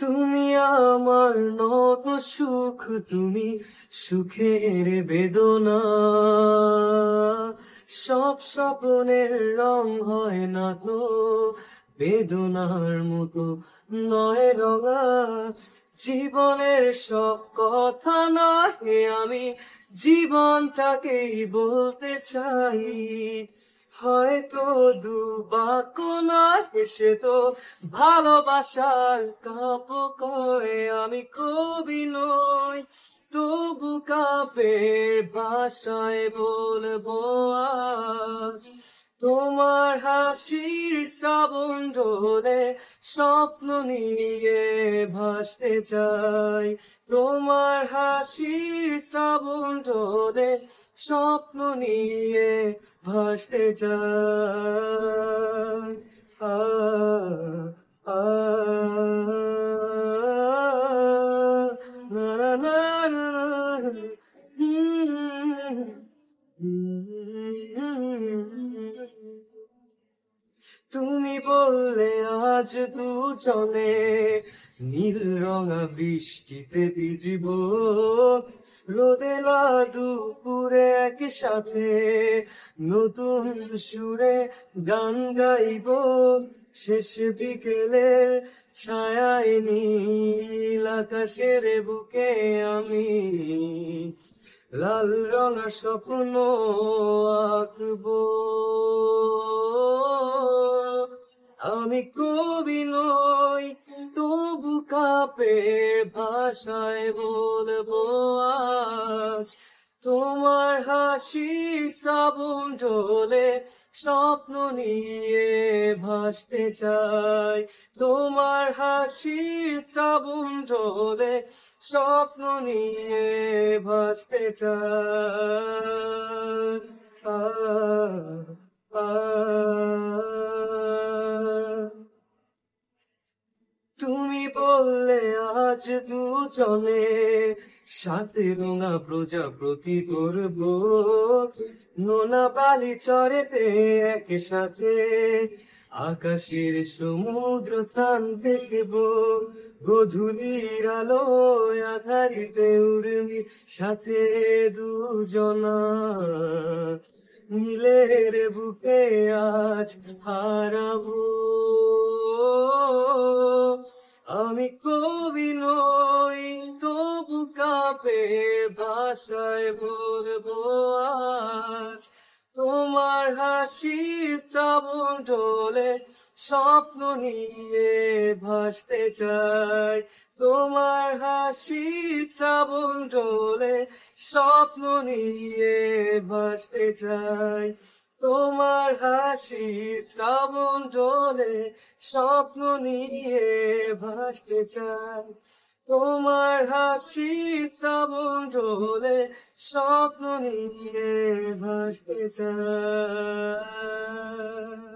তুমি আমার নত সুখ, তুমি সুখের বেদনা। সব স্বপ্নের রং হয় না তো বেদনার মতো, নয় রঙা। জীবনের সব কথা নয়, আমি জীবনটাকেই বলতে চাই। হয়তো দুবাক্য নয়, সে তো ভালোবাসার কাপ কয়। আমি কবি নই, তবু কাপের ভাষায় বলবো আজ। তোমার হাসির শ্রাবণ ঢলে স্বপ্ন নিয়ে ভাসতে চাই। তোমার হাসির শ্রাবণ ঢলে স্বপ্ন নিয়ে ভাসতে চাই। আ আ না না না না না। তুমি বললে আজ দুজনে নীল রঙা বৃষ্টিতে ভিজিব, রোদে না দুপুরে একসাথে নতুন সুরে গান গাইব। শেষ বিকেলের ছায়ায় নীল আকাশের বুকে আমি লাল রঙা স্বপ্ন আঁকবো। আমি কবি নই, তবু কাপের ভাষায় বলবো আজ। তোমার হাসির শ্রাবণ ঢলে স্বপ্ন নিয়ে ভাসতে চাই। তোমার হাসির শ্রাবণ ঢলে স্বপ্ন নিয়ে ভাসতে চাই। আ আ তুমি বললে আজ দুজনে সাথে রঙা প্রজাপতি ধরবো, নোনা বালি চরেতে একসাথে আকাশের সমুদ্র স্থান দেখবো। গধূলির আলোয় আধারিতে উর্মি সাথে দুজনা নীলের বুকে আজ হারাবো। আমি কবি নই, তবু কাপের ভাষায় বলবো আজ। তোমার হাসির শ্রাবণ ঢলে স্বপ্ন নিয়ে ভাসতে চাই। তোমার হাসির শ্রাবণ ঢলে স্বপ্ন নিয়ে ভাসতে চাই। তোমার হাসির শ্রাবণ ঢলে স্বপ্ন নিয়ে ভাসতে চাই। তোমার হাসির শ্রাবণ ঢলে স্বপ্ন নিয়ে ভাসতে চাই।